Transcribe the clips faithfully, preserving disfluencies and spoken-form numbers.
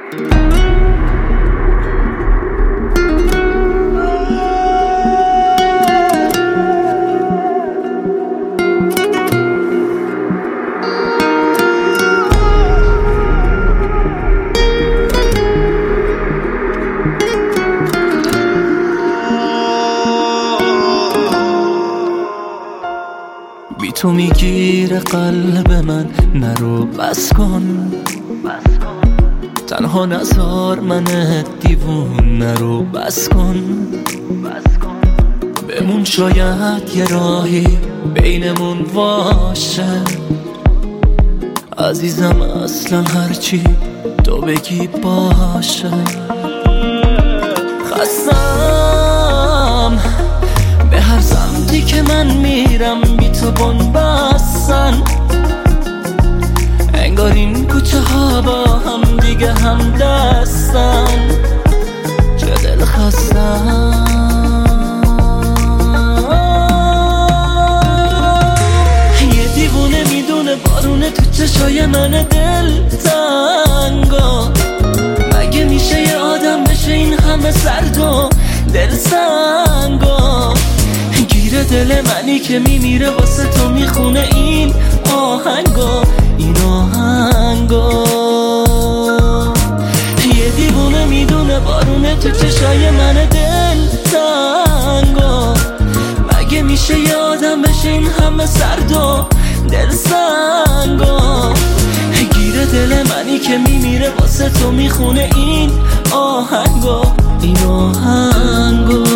بی تو میگیره قلب من، نرو بس کن تنها نزار من دیوون، نرو بس کن بمون، شاید یه راهی بینمون باشه عزیزم، اصلا هرچی تو بگی باشه. خستم به هر سمتی که من میرم بی تو بنبستن، انگار این کوچه ها با هم دیگه هم دستن، چه دل خستم. یه دیوونه میدونه بارونه تو چشای من دل تنگا، مگه میشه یه آدم بشه این همه سرد و دل سنگا؟ گیره دل منی که میمیره واسه تو میخونه این آهنگا، این آهنگا. یه دیوونه میدونه بارونه تو چشای من دل تنگا، مگه میشه یه آدم بشه این همه سرد و دل سنگا؟ گیره دل منی که میمیره واسه تو میخونه این آهنگا، این آهنگا.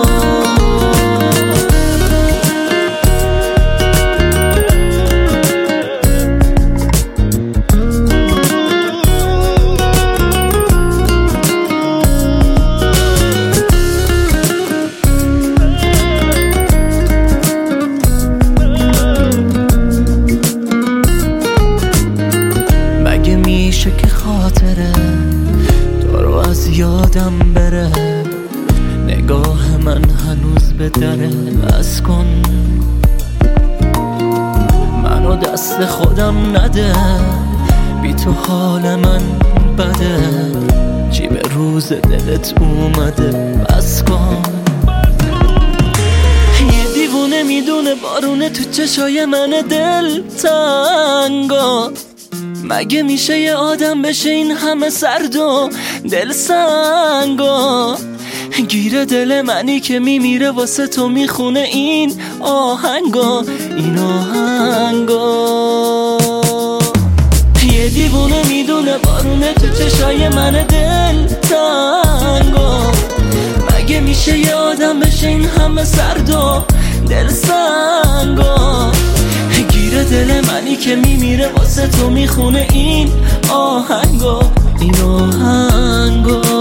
میشه که خاطره تو رو از یادم بره، نگاه من هنوز به دره، بس کن منو دست خودم نده، بی تو حال من بده، چی به روز دلت اومده، بس کن. یه دیوونه میدونه بارونه تو چشای من دل تنگا، مگه میشه یه آدم بشه این همه سرد و دل سنگا؟ گیره دل منی که میمیره واسه تو میخونه این آهنگا، این آهنگا. یه دیوونه میدونه بارونه تو چشای من دل تنگا، مگه میشه یه آدم بشه این همه سرد و دل سنگا؟ گیره دل منی که میمیره واسه تو میخونه این آهنگا، این آهنگا.